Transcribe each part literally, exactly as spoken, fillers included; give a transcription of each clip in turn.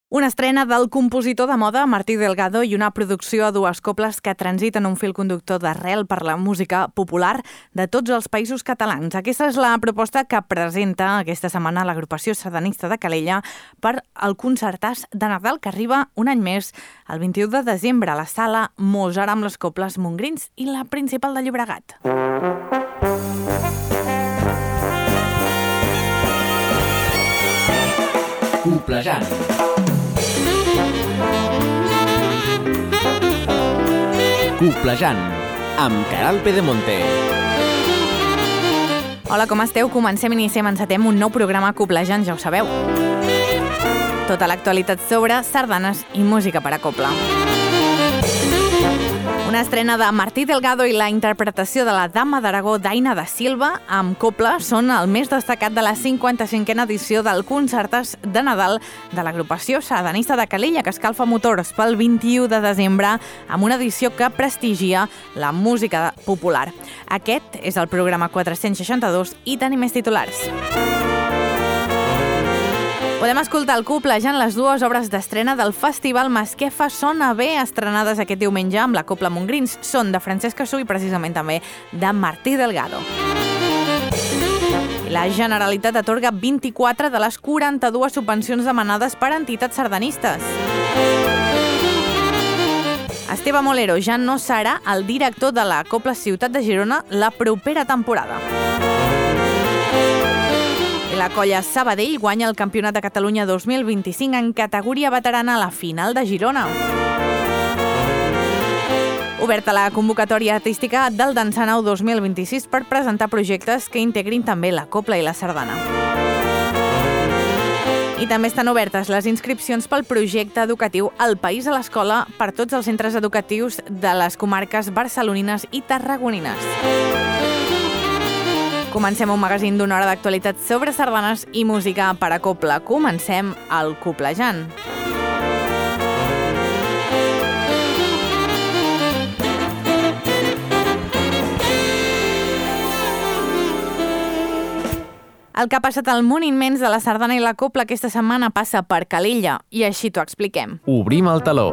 Una estrena del compositor de moda Martí Delgado i una producció a dues cobles que transiten un fil conductor d'arrel per la música popular de tots els països catalans. Aquesta és la proposta que presenta aquesta setmana l'agrupació sardanista de Calella per al concertàs de Nadal que arriba un any més, el vint-i-u de desembre, a la sala Mozart amb les cobles Montgrins i la Principal de Llobregat. Coplejant. Coplejant, amb Caral Pedemonte. Hola, com esteu? Comencem, iniciem, encetem un nou programa Coplejant, ja ho sabeu. Tota l'actualitat sobre sardanes i música per a cobla. Una estrena de Martí Delgado i la interpretació de la Dama d'Aragó d'Aina da Silva amb cobla són el més destacat de la cinquanta-cinquena edició del concertàs de Nadal de l'agrupació sardanista de Calella, que escalfa motors pel vint-i-u de desembre amb una edició que prestigia la música popular. Aquest és el programa quatre-cents seixanta-dos i tenim més titulars. Podem escoltar el Coplejant les dues obres d'estrena del Festival Masquefa Sona Bé, estrenades aquest diumenge amb la Cobla Montgrins. Són de Francesc Cassú i precisament també de Martí Delgado. La Generalitat atorga vint-i-quatre de les quaranta-dues subvencions demanades per entitats sardanistes. Esteve Molero ja no serà el director de la Cobla Ciutat de Girona la propera temporada. La colla Sabadell guanya el Campionat de Catalunya dos mil vint-i-cinc en categoria veterana a la final de Girona. Oberta la convocatòria artística del Dansanau dos mil vint-i-sis per presentar projectes que integrin també la cobla i la sardana. I també estan obertes les inscripcions pel projecte educatiu El País a l'Escola per tots els centres educatius de les comarques barcelonines i tarragonines. Comencem un magazín d'una hora d'actualitat sobre sardanes i música per a cobla. Comencem el Coplejant. El que ha passat al món immens de la sardana i la cobla aquesta setmana passa per Calella i així t'ho expliquem. Obrim el teló.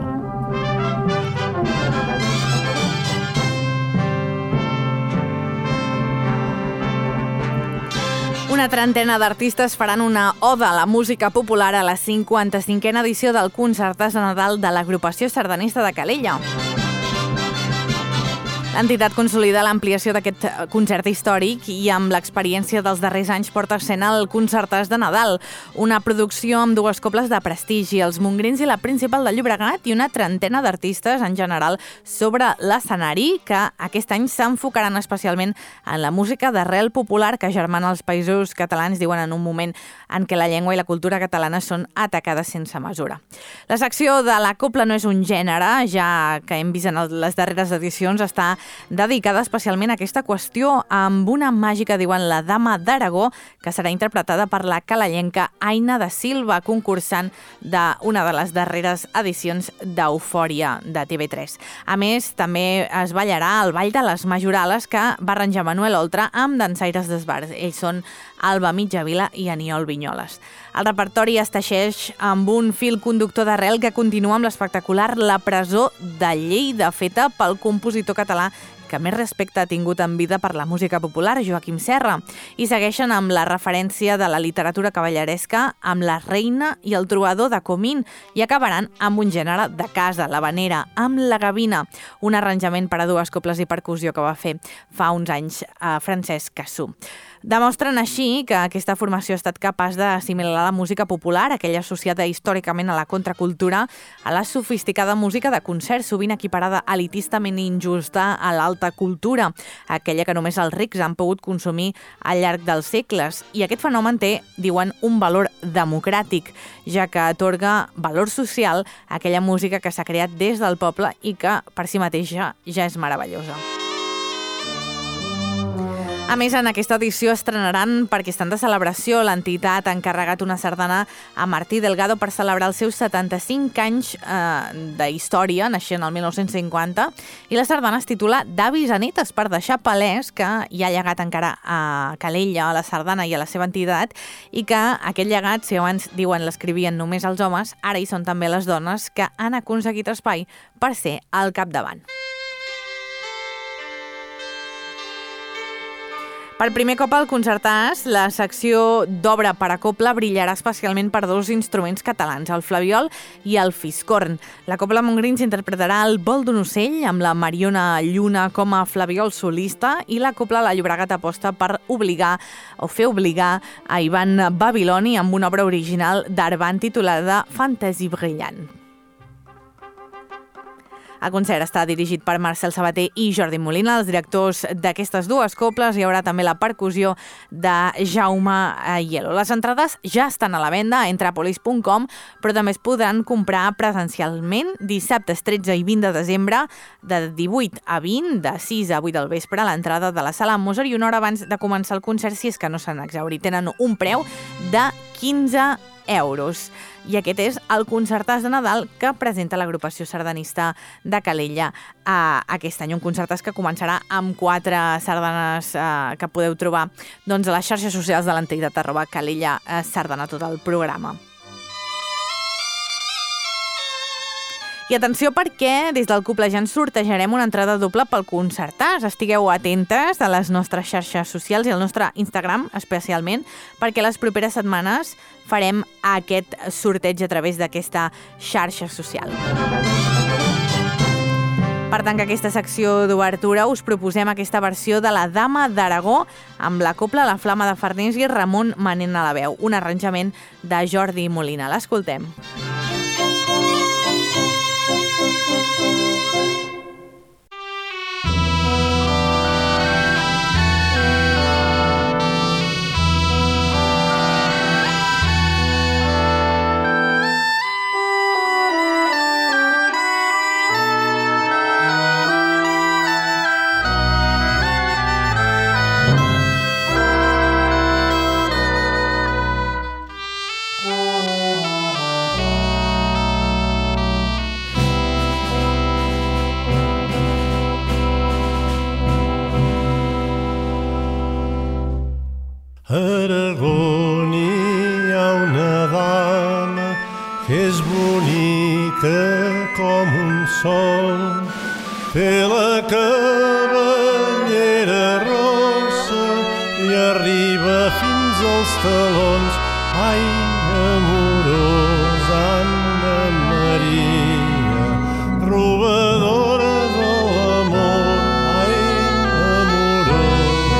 Una trentena d'artistes faran una oda a la música popular a la cinquanta-cinquena edició del concertàs de Nadal de l'agrupació sardanista de Calella. L'entitat consolida l'ampliació d'aquest concert històric i amb l'experiència dels darrers anys porta a escena el concertàs de Nadal, una producció amb dues cobles de prestigi, els Montgrins i la Principal de Llobregat i una trentena d'artistes en general sobre l'escenari que aquest any s'enfocaran especialment en la música d'arrel popular que germana els països catalans, diuen, en un moment en què la llengua i la cultura catalana són atacades sense mesura. La secció de la cobla no és un gènere, ja que hem vist en les darreres edicions, està dedicada especialment a aquesta qüestió amb una màgica, diuen, la Dama d'Aragó, que serà interpretada per la calellenca Aina da Silva, concursant d'una de les darreres edicions d'Eufòria de T V tres. A més, també es ballarà el Ball de les Majorales, que va arranjar Manuel Oltra amb dansaires d'esbars. Ells són Alba Mitjavila i Aniol Vinyoles. El repertori es teixeix amb un fil conductor d'arrel que continua amb l'espectacular La presó de Lleida, feta pel compositor català que més respecte ha tingut en vida per la música popular, Joaquim Serra, i segueixen amb la referència de la literatura cavalleresca amb La reina i el trobador de Comín i acabaran amb un gènere de casa, l'havanera, amb La gavina, un arranjament per a dues cobles i percussió que va fer fa uns anys a Francesc Cassú. Demostren així que aquesta formació ha estat capaç d'assimilar la música popular, aquella associada històricament a la contracultura, a la sofisticada música de concert, sovint equiparada elitistament injusta a l'alta cultura, aquella que només els rics han pogut consumir al llarg dels segles. I aquest fenomen té, diuen, un valor democràtic, ja que atorga valor social a aquella música que s'ha creat des del poble i que per si mateixa ja és meravellosa. A més, en aquesta edició estrenaran, perquè estan de celebració, l'entitat ha encarregat una sardana a Martí Delgado per celebrar els seus setanta-cinc anys eh, d'història, naixent el mil nou-cents cinquanta, i la sardana es titula D'avis a netes, per deixar palès que hi ha llegat encara a Calella, a la sardana i a la seva entitat, i que aquest llegat, si abans diuen l'escrivien només els homes, ara hi són també les dones que han aconseguit espai per ser al capdavant. Per primer cop al Concertàs, la secció d'obra per a cobla brillarà especialment per dos instruments catalans, el flabiol i el fiscorn. La Cobla Montgrins interpretarà el vol d'un ocell amb la Mariona Lluna com a flabiol solista i la Cobla La Llobregat aposta per obligar o fer obligar a Ivan Babiloni amb una obra original d'Arban titulada Fantaisie brillant. El concert està dirigit per Marcel Sabater i Jordi Molina, els directors d'aquestes dues cobles. Hi haurà també la percussió de Jaume Hielo. Les entrades ja estan a la venda a entrapolis punt com, però també es podran comprar presencialment dissabtes tretze i vint de desembre, de divuit a vint, de sis a vuit del vespre, a l'entrada de la sala Mozart i una hora abans de començar el concert, si és que no s'han exhaurit. Tenen un preu de quinze euros. I aquest és el Concertàs de Nadal que presenta l'agrupació sardanista de Calella a aquest any. Un concertàs que començarà amb quatre sardanes eh, que podeu trobar doncs, a les xarxes socials de l'entitat arroba Calella eh, Sardana, tot el programa. I atenció perquè des del Coplejant sortejarem una entrada doble pel Concertàs. Estigueu atentes a les nostres xarxes socials i al nostre Instagram especialment, perquè les properes setmanes farem aquest sorteig a través d'aquesta xarxa social. Per tant, que aquesta secció d'obertura us proposem aquesta versió de la Dama d'Aragó amb la cobla La Flama de Farners i Ramon Manent a la veu, un arranjament de Jordi Molina. L'escoltem. Aragón hi ha una dama que és bonica com un sol, té la cabellera rossa i arriba fins als talons. Ai, amorosa Anna Maria, robadora de l'amor. Ai, amorosa.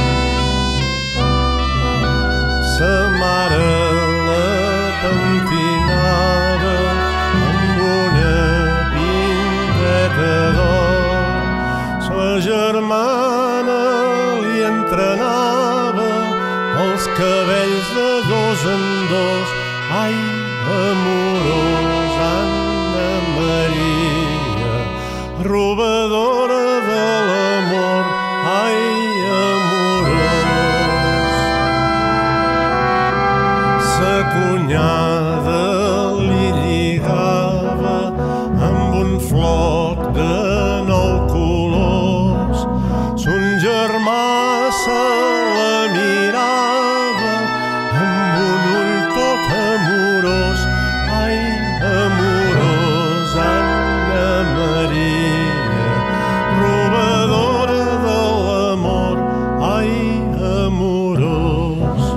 Sa mare la pentinava amb una vindeta d'or. Sa germana li entrenava els cabells de dos en dos. Ai, amorosa Anna Maria, robadora de l'amor. Ai, amorós. Sa cunyada li lligava amb un floc de nou colors. Son germà se la mirava amb un ull tot amorós. Ai, amorós Anna Maria, robadora de l'amor. Ai, amorós.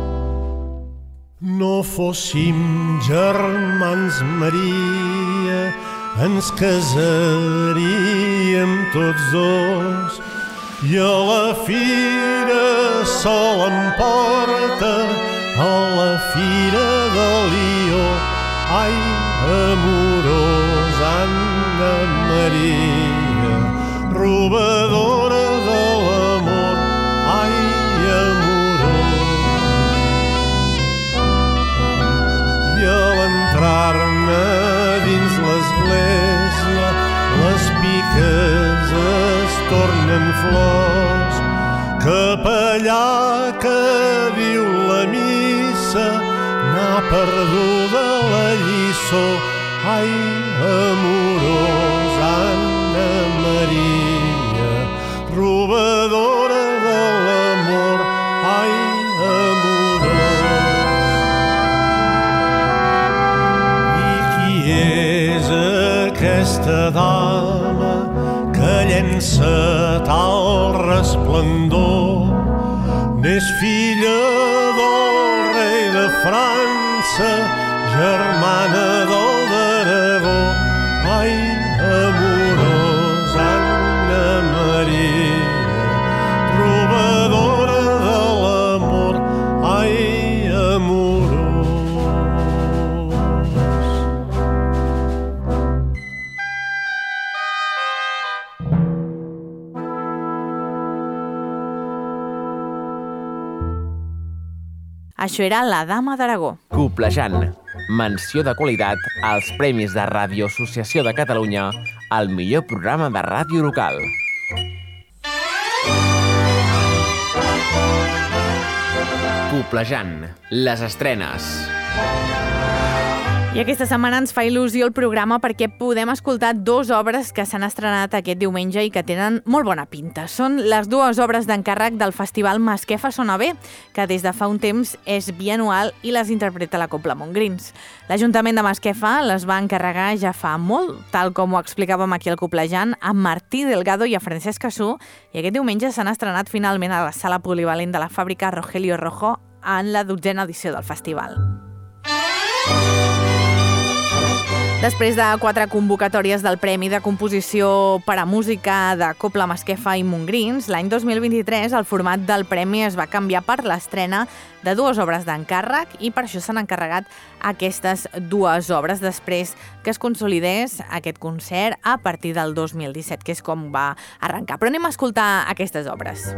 No fóssim germans, Maria, ens casaríem tots dos. I a la fira sol em porta, a la fira de Lió. Ai, amorós, Anna Maria, robadora de l'amor, ai, amorós. I a l'entrar-ne dins l'església, les piques es tornen flors. Capellà que diu la missa, n'ha perduda la lliçó. Ai, amorós, Anna Maria, robadora de l'amor, ai, amorós. I qui és aquesta dama que llença tal resplendor? N'és filla del rei de França, germana del d'Aragó. Ai, amorós, Anna Maria, robadora de l'amor, ai, amorós. Això era La Dama d'Aragó. Coplejant. Menció de qualitat als Premis de Ràdio Associació de Catalunya al millor programa de ràdio local. Coplejant. Les estrenes. I aquesta setmana ens fa il·lusió el programa perquè podem escoltar dues obres que s'han estrenat aquest diumenge i que tenen molt bona pinta. Són les dues obres d'encàrrec del Festival Masquefa Sona Bé, que des de fa un temps és bianual i les interpreta la Cobla Montgrins. L'Ajuntament de Masquefa les va encarregar ja fa molt, tal com ho explicàvem aquí al Coplejant, a Martí Delgado i a Francesc Cassú, i aquest diumenge s'han estrenat finalment a la sala polivalent de la fàbrica Rogelio Rojo en la dotzena edició del festival. Després de quatre convocatòries del Premi de Composició per a Música de Cobla Masquefa i Montgrins, l'any dos mil vint-i-tres el format del premi es va canviar per l'estrena de dues obres d'encàrrec i per això s'han encarregat aquestes dues obres després que es consolidés aquest concert a partir del dos mil disset, que és com va arrencar. Però anem a escoltar aquestes obres.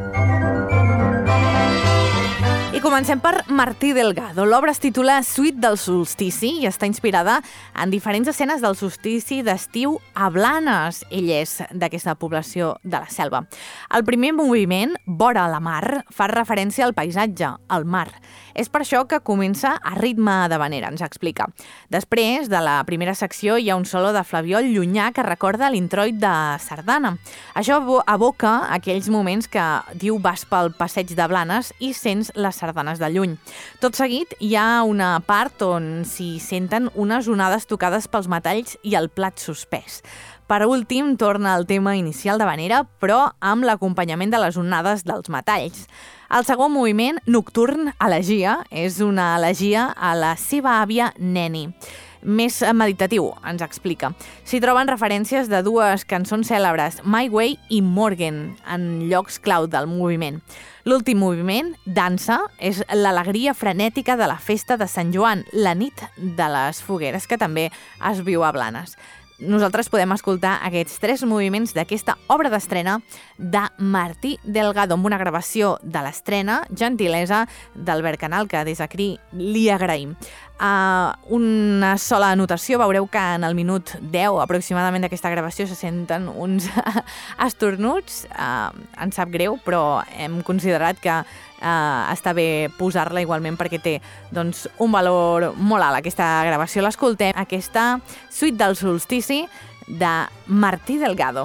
I comencem per Martí Delgado. L'obra es titula Suite del solstici i està inspirada en diferents escenes del solstici d'estiu a Blanes. Ell és d'aquesta població de la selva. El primer moviment, Vora la mar, fa referència al paisatge, al mar. És per això que comença a ritme d'havanera, ens explica. Després de la primera secció hi ha un solo de flabiol llunyà que recorda l'introit de sardana. Això evoca aquells moments que diu vas pel passeig de Blanes i sents les sardanes de lluny. Tot seguit hi ha una part on s'hi senten unes onades tocades pels metalls i el plat suspès. Per últim, torna al tema inicial d'havanera, però amb l'acompanyament de les onades dels metalls. El segon moviment, Nocturn, elegia, és una elegia a la seva àvia Neni. Més meditatiu, ens explica. S'hi troben referències de dues cançons cèlebres, My Way i Morgan, en llocs clau del moviment. L'últim moviment, Dansa, és l'alegria frenètica de la festa de Sant Joan, la nit de les fogueres, que també es viu a Blanes. Nosaltres podem escoltar aquests tres moviments d'aquesta obra d'estrena de Martí Delgado, amb una gravació de l'estrena, gentilesa d'Albert Canal, que des d'aquí li agraïm. Uh, una sola anotació, veureu que en el minut deu aproximadament d'aquesta gravació se senten uns estornuts, uh, ens sap greu, però hem considerat que Uh, està bé posar-la igualment perquè té doncs, un valor molt alt aquesta gravació. L'escoltem, aquesta Suite del solstici de Martí Delgado.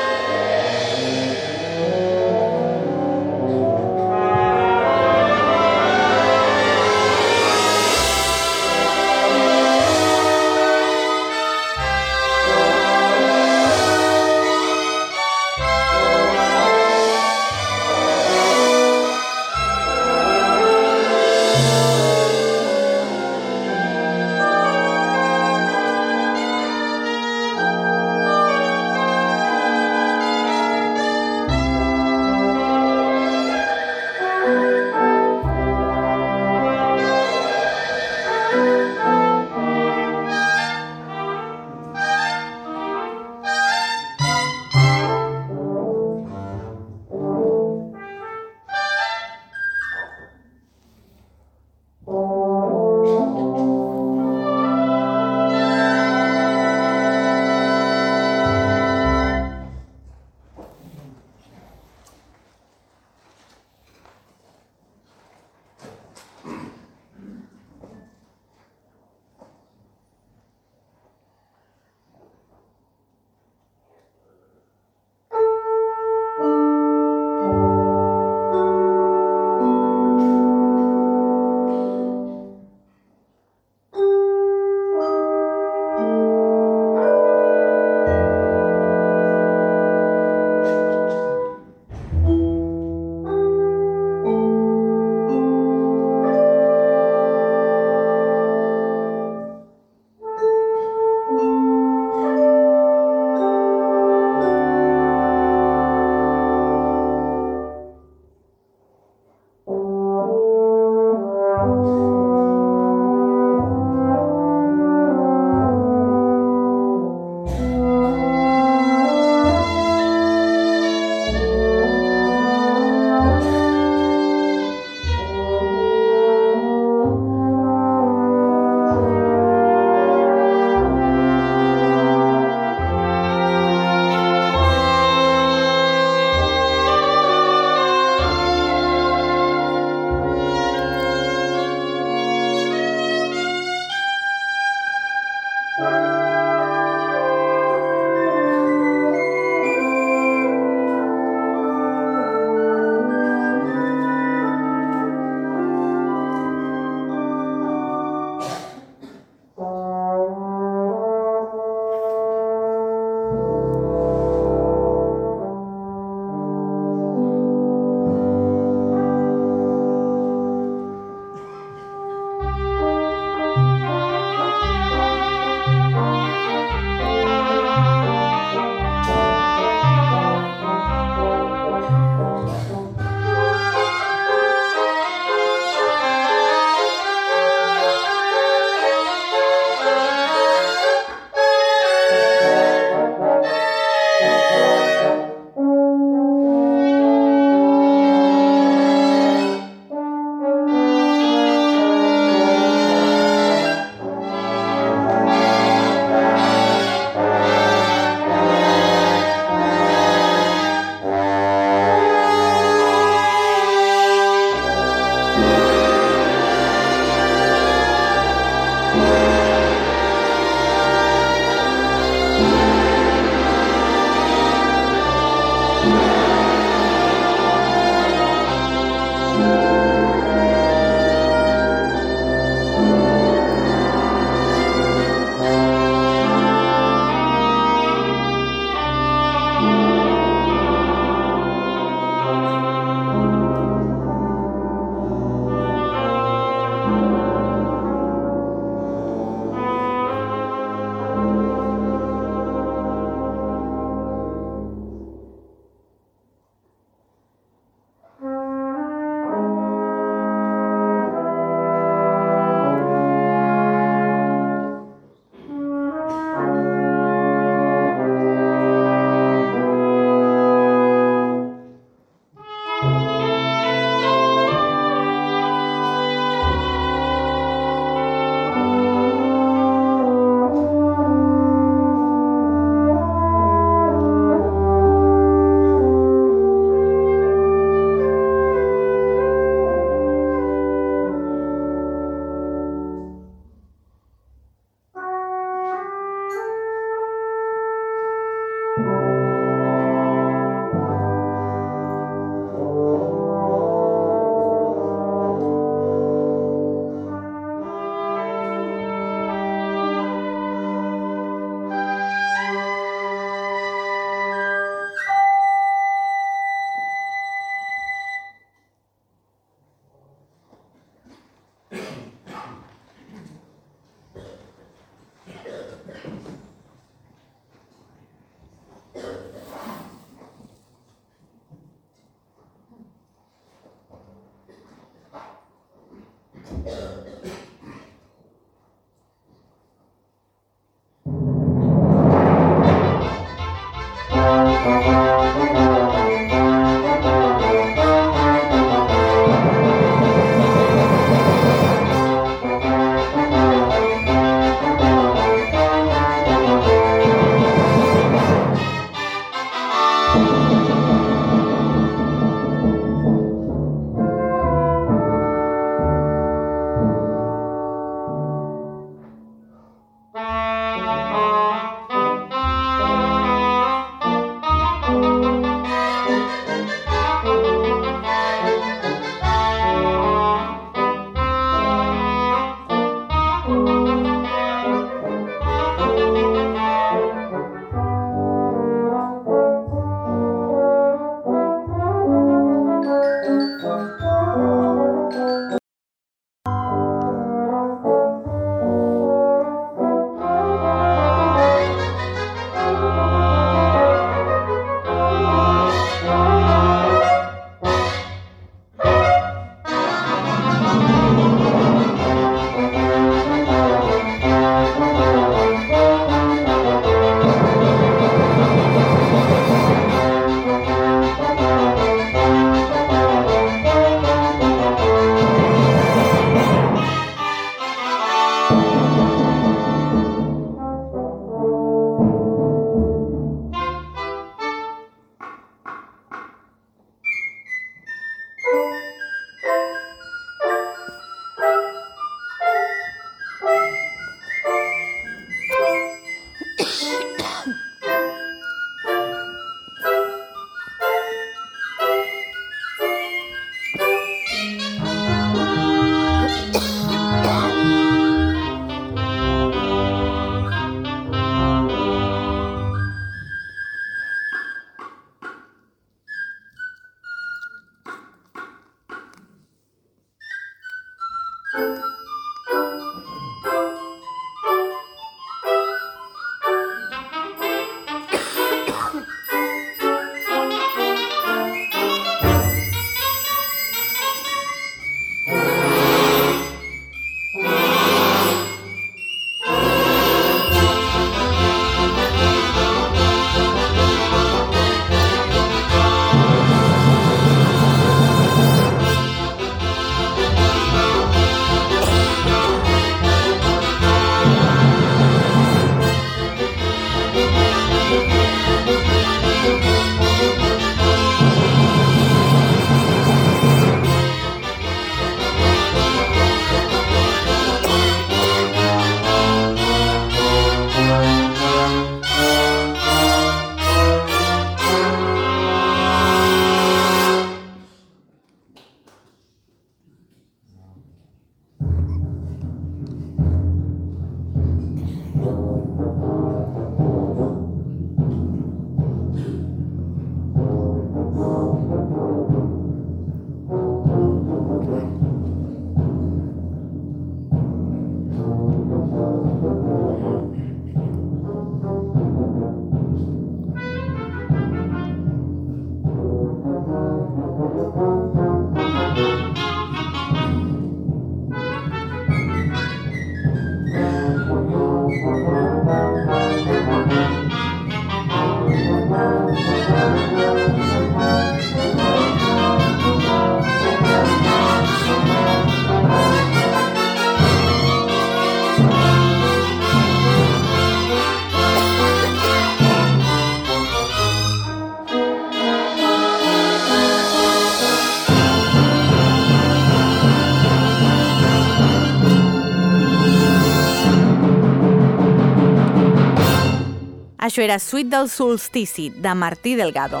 Això era Suite del Solstici, de Martí Delgado.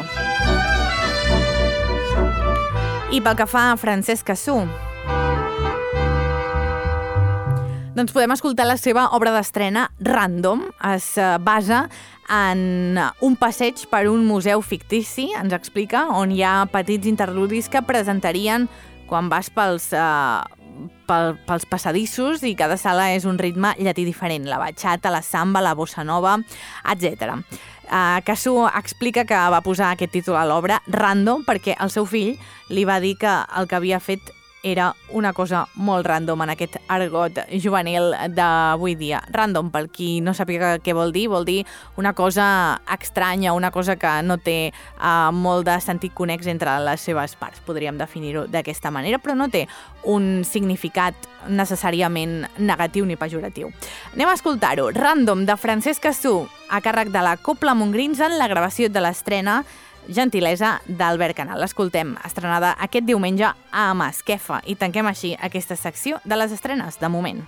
I pel que fa a Francesc Cassú, doncs podem escoltar la seva obra d'estrena Random. Es basa en un passeig per un museu fictici, ens explica, on hi ha petits interludis que presentarien quan vas pels, uh, pel, pels passadissos, i cada sala és un ritme llatí diferent, la bachata, la samba, la bossa nova, etcètera. Uh, Cassú explica que va posar aquest títol a l'obra Random perquè el seu fill li va dir que el que havia fet era una cosa molt random en aquest argot juvenil d'avui dia. Random, per qui no sàpiga què vol dir, vol dir una cosa estranya, una cosa que no té uh, molt de sentit connex entre les seves parts, podríem definir-ho d'aquesta manera, però no té un significat necessàriament negatiu ni pejoratiu. Anem a escoltar-ho. Random, de Francesc Cassú, a càrrec de la Cobla Montgrins, en la gravació de l'estrena, gentilesa d'Albert Canal. L'escoltem, estrenada aquest diumenge a Masquefa, i tanquem així aquesta secció de les estrenes, de moment.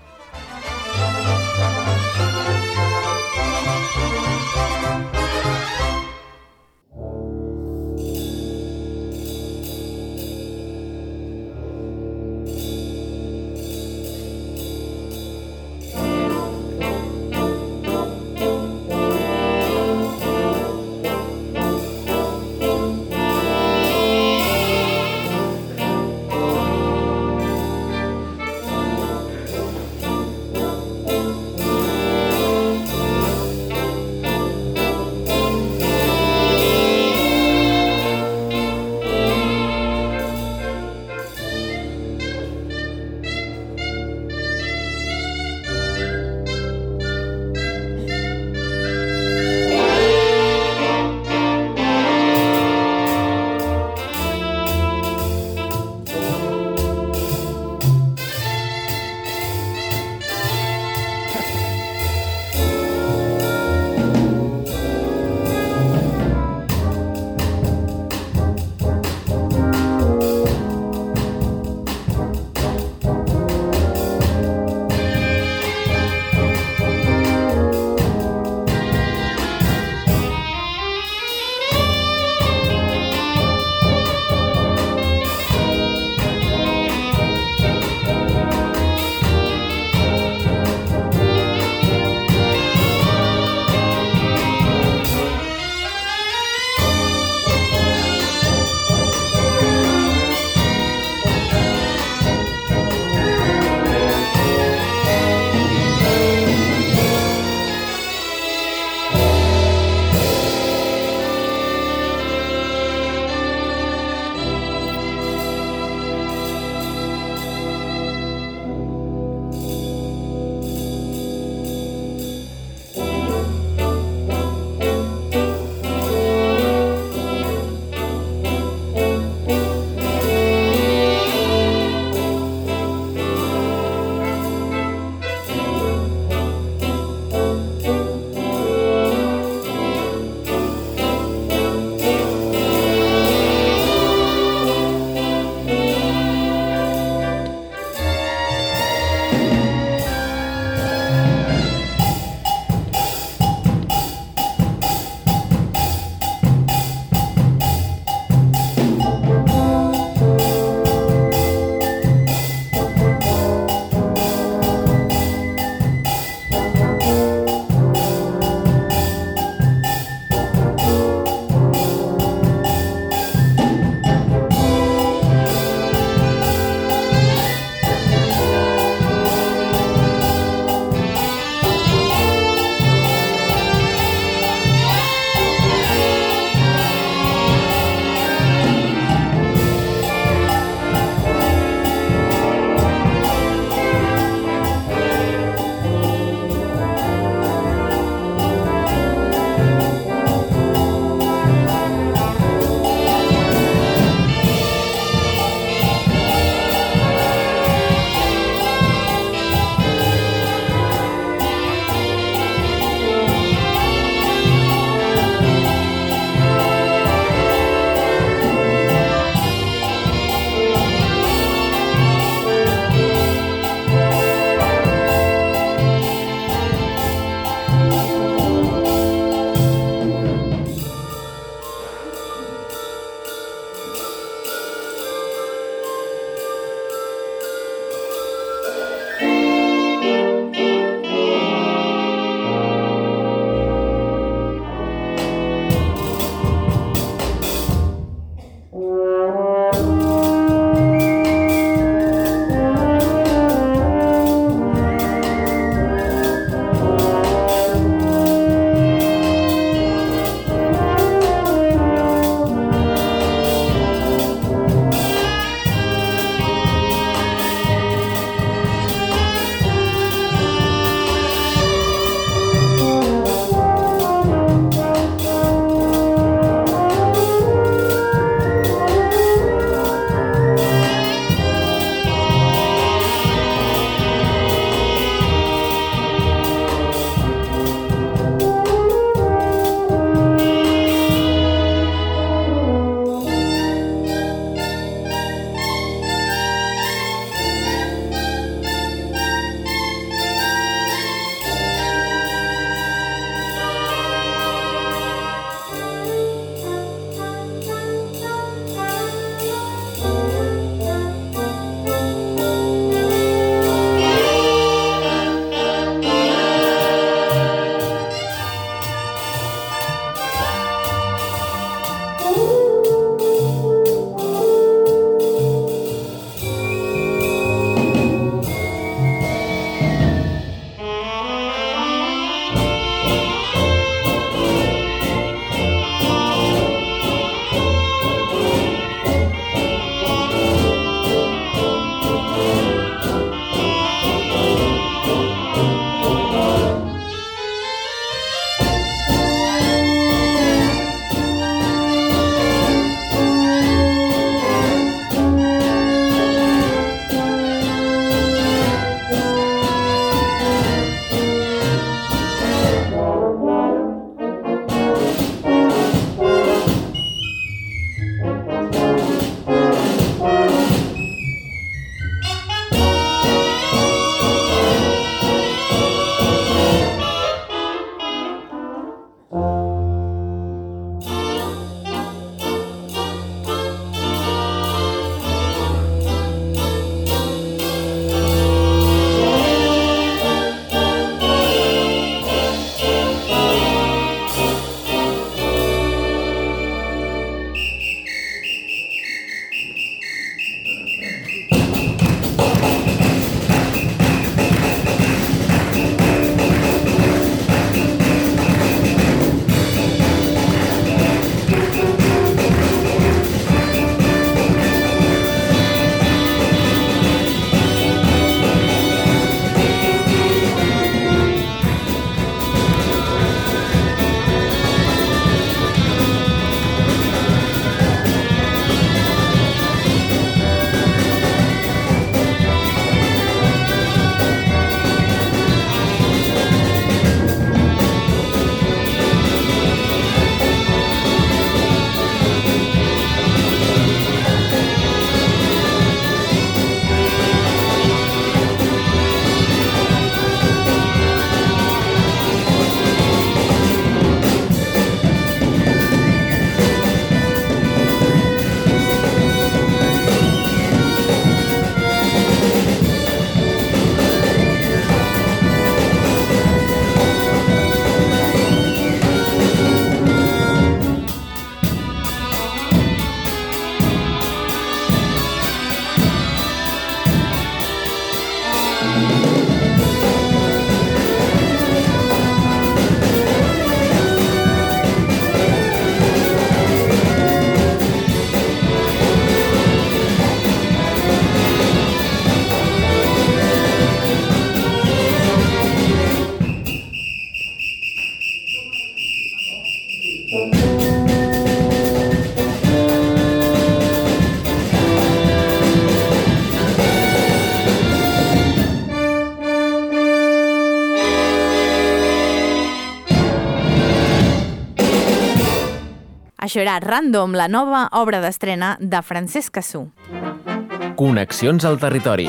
Això era Random, la nova obra d'estrena de Francesc Cassú. Connexions al territori.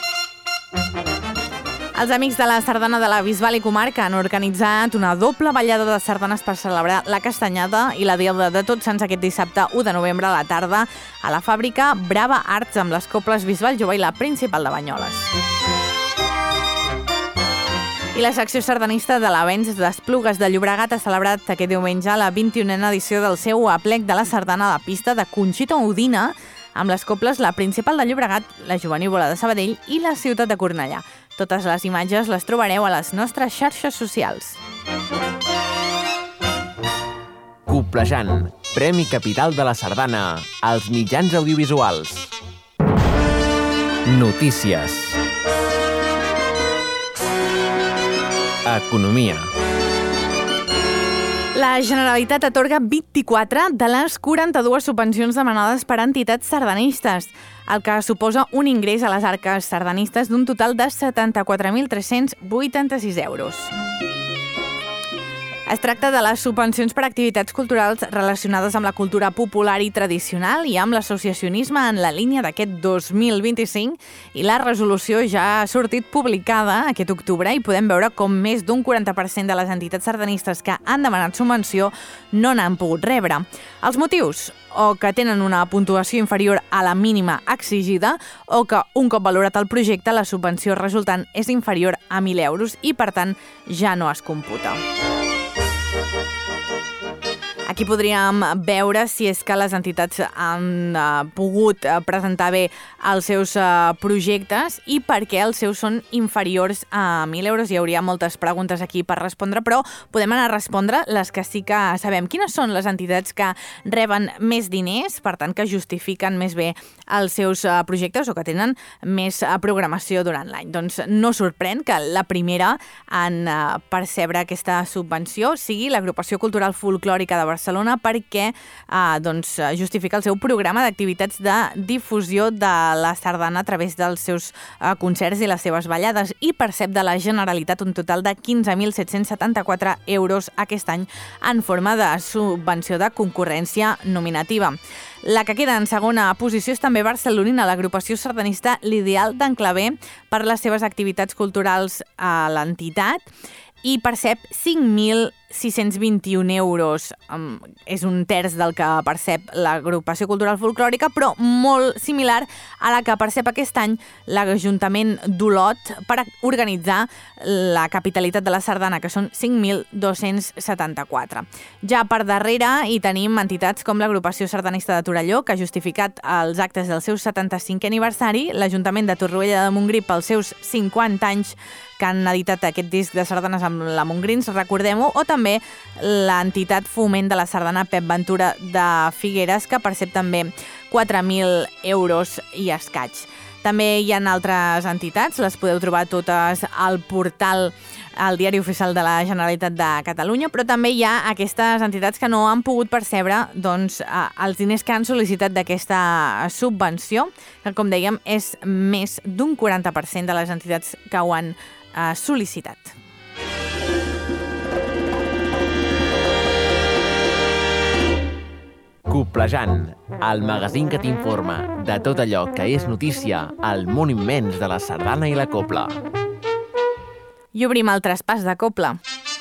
Els amics de la Sardana de la Bisbal i Comarca han organitzat una doble ballada de sardanes per celebrar la Castanyada i la Diada de Tots Sants aquest dissabte u de novembre a la tarda a la fàbrica Brava Arts amb les coples Bisbal Jove i la Principal de Banyoles. I la secció sardanista de l'Avenç d'Esplugues de Llobregat ha celebrat aquest diumenge la vint-i-unena edició del seu aplec de la sardana a la pista de Conxita Udina amb les coples La Principal de Llobregat, la Jovenívola de Sabadell i la Ciutat de Cornellà. Totes les imatges les trobareu a les nostres xarxes socials. Coplejant, Premi Capital de la Sardana als mitjans audiovisuals. Notícies. Economia. La Generalitat atorga vint-i-quatre de les quaranta-dues subvencions demanades per entitats sardanistes, el que suposa un ingrés a les arques sardanistes d'un total de setanta-quatre mil tres-cents vuitanta-sis euros. Es tracta de les subvencions per activitats culturals relacionades amb la cultura popular i tradicional i amb l'associacionisme en la línia d'aquest dos mil vint-i-cinc, i la resolució ja ha sortit publicada aquest octubre i podem veure com més d'un quaranta per cent de les entitats sardanistes que han demanat subvenció no n'han pogut rebre. Els motius? O que tenen una puntuació inferior a la mínima exigida, o que un cop valorat el projecte la subvenció resultant és inferior a mil euros i per tant ja no es computa. Aquí podríem veure si és que les entitats han uh, pogut uh, presentar bé els seus uh, projectes i per què els seus són inferiors a mil euros. Hi hauria moltes preguntes aquí per respondre, però podem anar a respondre les que sí que sabem. Quines són les entitats que reben més diners, per tant que justifiquen més bé els seus uh, projectes o que tenen més uh, programació durant l'any? Doncs no sorprèn que la primera en uh, percebre aquesta subvenció sigui l'Agrupació Cultural Folclòrica de Barcelona, perquè eh, doncs, justifica el seu programa d'activitats de difusió de la sardana a través dels seus eh, concerts i les seves ballades, i percep de la Generalitat un total de quinze mil set-cents setanta-quatre euros aquest any en forma de subvenció de concurrència nominativa. La que queda en segona posició és també barcelonina, l'agrupació sardanista L'Ideal d'en Clavé, per les seves activitats culturals a l'entitat, i percep cinc mil sis-cents vint-i-un euros. Um, és un terç del que percep l'Agrupació Cultural Folclòrica, però molt similar a la que percep aquest any l'Ajuntament d'Olot per organitzar la capitalitat de la sardana, que són cinc mil dos-cents setanta-quatre. Ja per darrere hi tenim entitats com l'Agrupació Sardanista de Torelló, que ha justificat els actes del seu setanta-cinquè aniversari, l'Ajuntament de Torroella de Montgrí pels seus cinquanta anys que han editat aquest disc de sardanes amb la Montgrins, recordem-ho, o també l'entitat Foment de la Sardana Pep Ventura de Figueres, que percep també quatre mil euros i escaig. També hi ha altres entitats, les podeu trobar totes al portal, al Diari Oficial de la Generalitat de Catalunya, però també hi ha aquestes entitats que no han pogut percebre doncs, els diners que han sol·licitat d'aquesta subvenció, que, com dèiem, és més d'un quaranta per cent de les entitats que ho han eh, sol·licitat. Coplejant, el magazín que t'informa de tot allò que és notícia al món immens de la sardana i la copla. I obrim el traspàs de copla.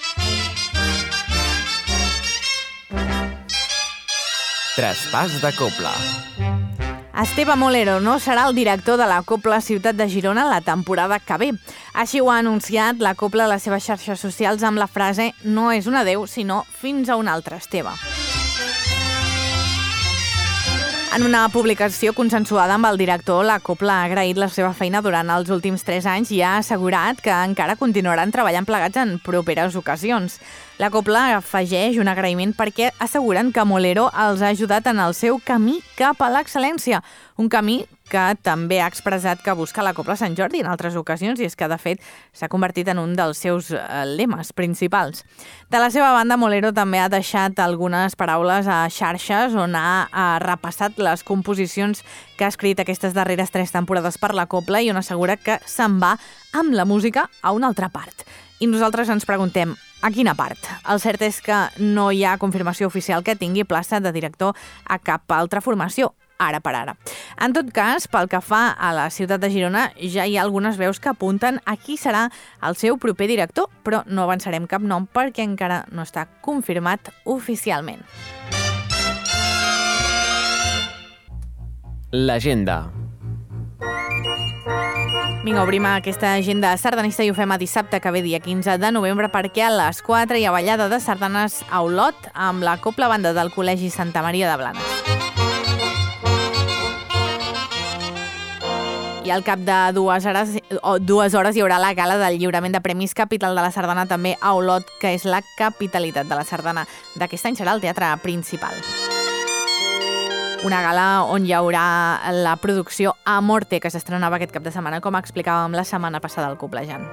Traspàs de copla. Esteve Molero no serà el director de la Copla Ciutat de Girona la temporada que ve. Així ho ha anunciat la Copla a les seves xarxes socials amb la frase "No és un adeu, sinó fins a un altre Esteve". En una publicació consensuada amb el director, la Copla ha agraït la seva feina durant els últims tres anys i ha assegurat que encara continuaran treballant plegats en properes ocasions. La Copla afegeix un agraïment perquè asseguren que Molero els ha ajudat en el seu camí cap a l'excel·lència, un camí que també ha expressat que busca la Copla Sant Jordi en altres ocasions i és que, de fet, s'ha convertit en un dels seus lemes principals. De la seva banda, Molero també ha deixat algunes paraules a xarxes on ha, ha repassat les composicions que ha escrit aquestes darreres tres temporades per la Copla i on assegura que se'n va amb la música a una altra part. I nosaltres ens preguntem, a quina part? El cert és que no hi ha confirmació oficial que tingui plaça de director a cap altra formació, ara per ara. En tot cas, pel que fa a la ciutat de Girona, ja hi ha algunes veus que apunten a qui serà el seu proper director, però no avançarem cap nom perquè encara no està confirmat oficialment. L'agenda. Vinga, obrim aquesta agenda sardanista i ho fem a dissabte que ve dia quinze de novembre perquè a les quatre hi ha ballada de sardanes a Olot amb la Copla Banda del Col·legi Santa Maria de Blanes. I al cap de dues hores, o dues hores hi haurà la gala del lliurament de Premis Capital de la Sardana també a Olot, que és la capitalitat de la sardana. D'aquest any serà el Teatre Principal. Una gala on hi haurà la producció Amorte, que s'estrenava aquest cap de setmana, com explicàvem la setmana passada al Coplejant.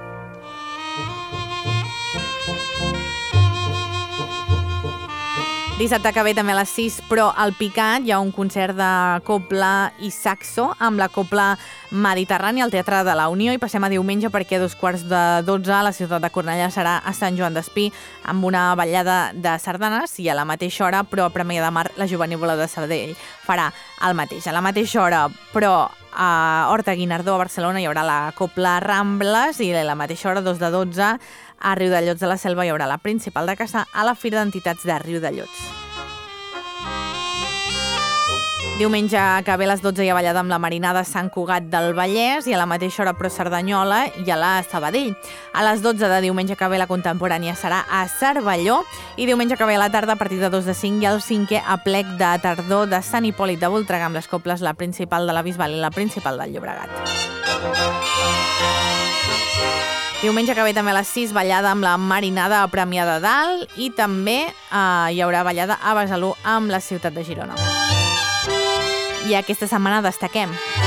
Dissabte que ve també a les sis, però al Picat hi ha un concert de copla i saxo amb la Copla Mediterrània al Teatre de la Unió i passem a diumenge perquè a dos quarts de dotze a la ciutat de Cornellà serà a Sant Joan d'Espí amb una ballada de sardanes i a la mateixa hora, però a Premià de Mar, la Jovenívola de Sabadell farà el mateix. A la mateixa hora, però a Horta Guinardó, a Barcelona, hi haurà la Copla Rambles i a la mateixa hora, dos de dotze, a Riudellots de la Selva hi haurà la Principal de Caçà a la Fira d'Entitats de Riudellots. Diumenge que ve a les dotze hi ha ballada amb la Marinada Sant Cugat del Vallès i a la mateixa hora, però Cerdanyola i a la Sabadell. A les dotze de diumenge que ve la contemporània serà a Cervelló i diumenge que ve a la tarda a partir de dos de cinc i el cinquè aplec de tardor de Sant Hipòlit de Voltregà amb les coples la Principal de la Bisbal i la Principal del Llobregat. Diumenge que ve també a les sis, ballada amb la Marinada a Premià de Dalt i també eh, hi haurà ballada a Besalú amb la ciutat de Girona. I aquesta setmana destaquem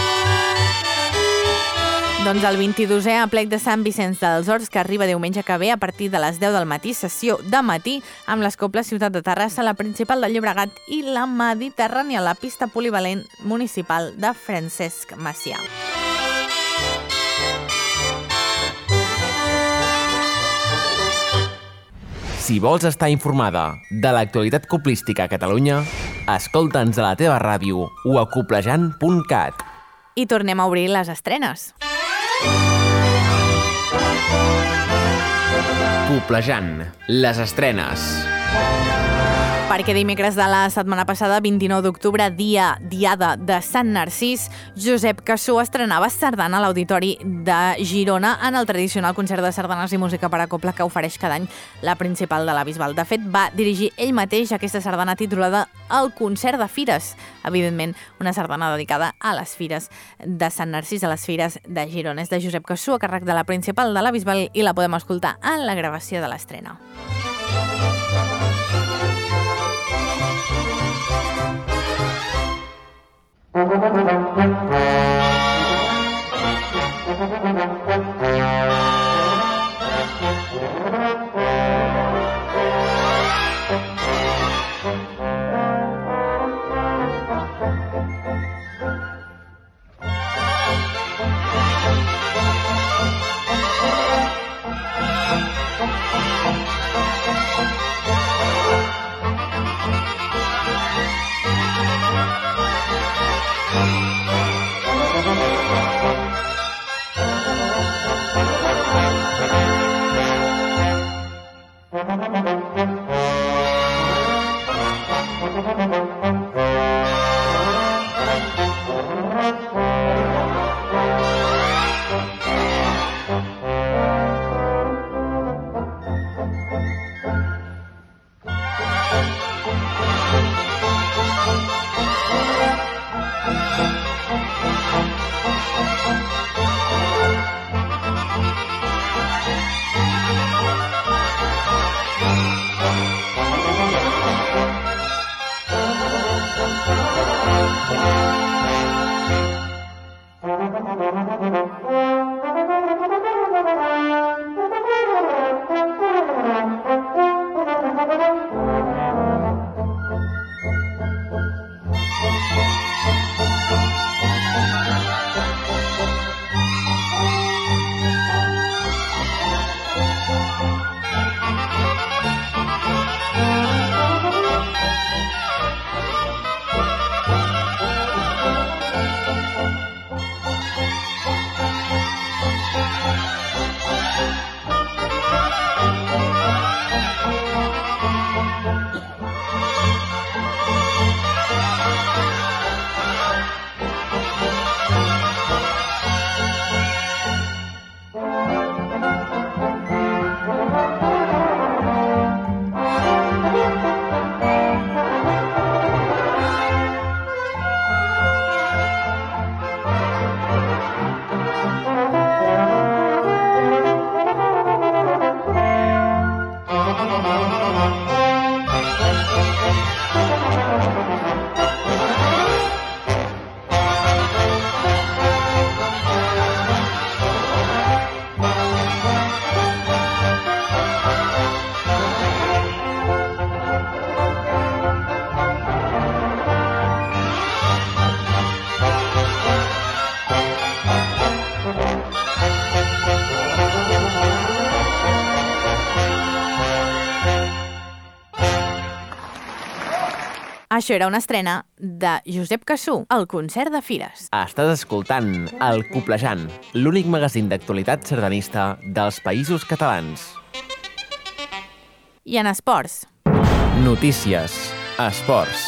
doncs el vint-i-dosè aplec de Sant Vicenç dels Horts, que arriba diumenge que ve a partir de les deu del matí, sessió de matí, amb les coples Ciutat de Terrassa, la Principal del Llobregat i la Mediterrània, la pista polivalent municipal de Francesc Macià. Si vols estar informada de l'actualitat coplística a Catalunya, escolta'ns a la teva ràdio o a coplejant punt cat. I tornem a obrir les estrenes. Coplejant, les estrenes. Perquè dimecres de la setmana passada, vint-i-nou d'octubre, dia diada de Sant Narcís, Josep Cassó estrenava sardana a l'Auditori de Girona en el tradicional concert de sardanes i música per a copla que ofereix cada any la Principal de la Bisbal. De fet, va dirigir ell mateix aquesta sardana titulada El Concert de Fires. Evidentment, una sardana dedicada a les fires de Sant Narcís, a les fires de Girona. És de Josep Cassó, a càrrec de la Principal de la Bisbal, i la podem escoltar en la gravació de l'estrena. Això era una estrena de Josep Cassú, al concert de Fires. Estàs escoltant El Coplejant, l'únic magazín d'actualitat sardanista dels Països Catalans. I en esports. Notícies. Esports.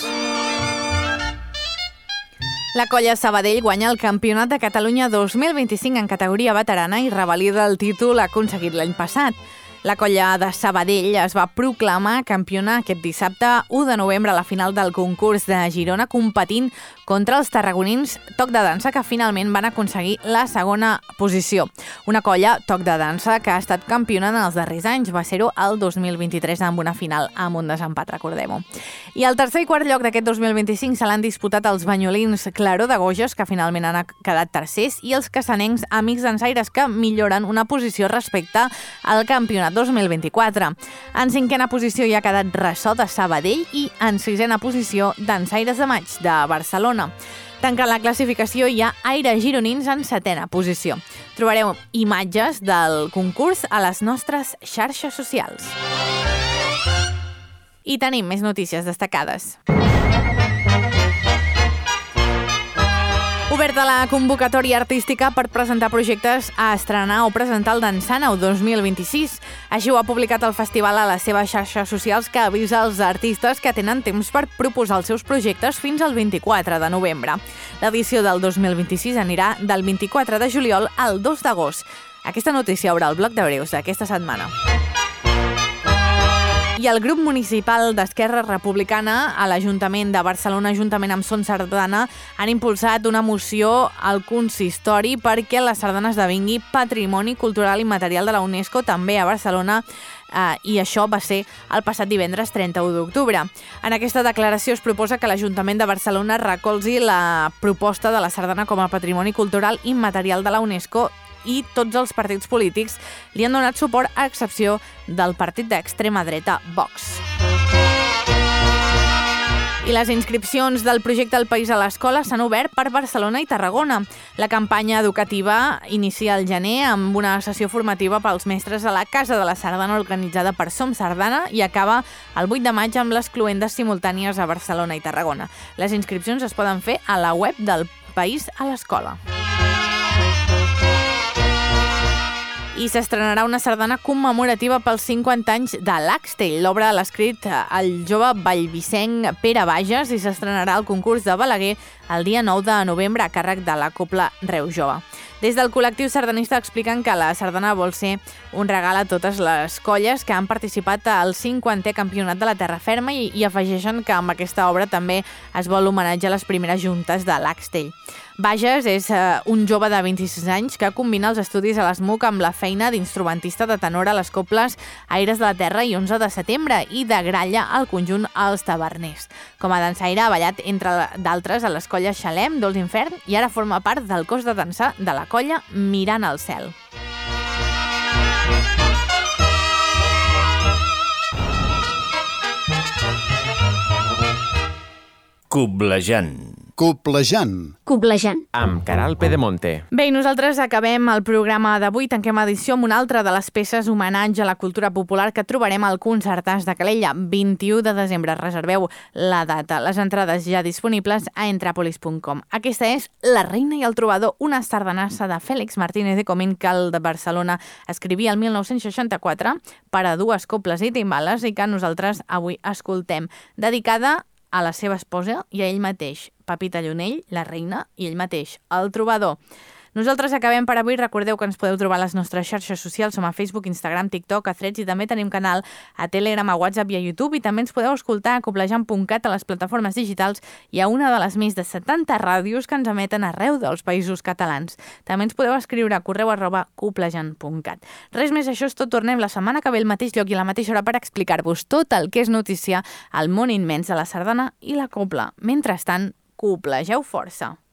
La colla Sabadell guanya el Campionat de Catalunya dos mil vint-i-cinc en categoria veterana i revalida el títol aconseguit l'any passat. La colla de Sabadell es va proclamar campiona aquest dissabte u de novembre a la final del concurs de Girona, competint contra els tarragonins Toc de Dansa, que finalment van aconseguir la segona posició. Una colla, Toc de Dansa, que ha estat campiona en els darrers anys. Va ser-ho el dos mil vint-i-tres amb una final amb un desempat, recordem-ho. I el tercer i quart lloc d'aquest dos mil vint-i-cinc se l'han disputat els banyolins Claró de Goges, que finalment han quedat tercers, i els cassanencs Amics Dansaires, que milloren una posició respecte al campionat dos mil vint-i-quatre. En cinquena posició hi ha quedat Ressò de Sabadell i en sisena posició Dansaires de Maig de Barcelona. Tancant la classificació hi ha Aire Gironins en setena posició. Trobareu imatges del concurs a les nostres xarxes socials. I tenim més notícies destacades. Oberta la convocatòria artística per presentar projectes a estrenar o presentar el Dansàneu dos mil vint-i-sis. Així ho ha publicat el festival a les seves xarxes socials, que avisa els artistes que tenen temps per proposar els seus projectes fins al vint-i-quatre de novembre. L'edició del dos mil vint-i-sis anirà del vint-i-quatre de juliol al dos d'agost. Aquesta notícia obre el bloc de breus d'aquesta setmana. I el grup municipal d'Esquerra Republicana a l'Ajuntament de Barcelona, juntament amb Son Sardana, han impulsat una moció al consistori perquè la sardana esdevingui patrimoni cultural i material de la UNESCO també a Barcelona, eh, i això va ser el passat divendres trenta-u d'octubre. En aquesta declaració es proposa que l'Ajuntament de Barcelona recolzi la proposta de la sardana com a patrimoni cultural i material de la UNESCO, i tots els partits polítics li han donat suport, a excepció del partit d'extrema dreta Vox. I les inscripcions del projecte El País a l'Escola s'han obert per Barcelona i Tarragona. La campanya educativa inicia al gener amb una sessió formativa pels mestres a la Casa de la Sardana organitzada per Som Sardana i acaba el vuit de maig amb les cloendes simultànies a Barcelona i Tarragona. Les inscripcions es poden fer a la web del País a l'Escola. I s'estrenarà una sardana commemorativa pels cinquanta anys de l'Axtell. L'obra l'ha escrit el jove vallvicenc Pere Bages i s'estrenarà al concurs de Balaguer el dia nou de novembre a càrrec de la Cobla Reus Jove. Des del col·lectiu sardanista expliquen que la sardana vol ser un regal a totes les colles que han participat al cinquantè campionat de la Terra Ferma i, i afegeixen que amb aquesta obra també es vol homenatjar a les primeres juntes de l'Axtell. Bages és eh, un jove de vint-i-sis anys que combina els estudis a l'ESMUC amb la feina d'instrumentista de tenor a les coples Aires de la Terra i onze de setembre i de gralla al conjunt Els Taverners. Com a dansaire ha ballat, entre d'altres, a les colles Xalem, Dolç Infern i ara forma part del cos de dansar de la colla Mirant al Cel. Coblejant. Coblejant. Coblejant. Amb Caral Pedemonte. Bé, i nosaltres acabem el programa d'avui, tanquem edició amb una altra de les peces homenatge a la cultura popular que trobarem al Concertàs de Calella, vint-i-u de desembre. Reserveu la data. Les entrades ja disponibles a entrapolis punt com. Aquesta és La reina i el trobador, una sardanassa de Fèlix Martínez de Comín, que el de Barcelona escrivia el mil nou-cents seixanta-quatre per a dues coples i timbales i que nosaltres avui escoltem. Dedicada a la seva esposa i a ell mateix, Pepita Llunell, la reina, i ell mateix, el trobador. Nosaltres acabem per avui. Recordeu que ens podeu trobar a les nostres xarxes socials. Som a Facebook, Instagram, TikTok, a Threads i també tenim canal a Telegram, a WhatsApp i a YouTube. I també ens podeu escoltar a coblejant punt cat a les plataformes digitals i a una de les més de setanta ràdios que ens emeten arreu dels països catalans. També ens podeu escriure a correu arroba coblejant punt cat. Res més, això és tot. Tornem la setmana que ve al mateix lloc i a la mateixa hora per explicar-vos tot el que és notícia al món immens de la sardana i la cobla. Mentrestant, coblegeu força.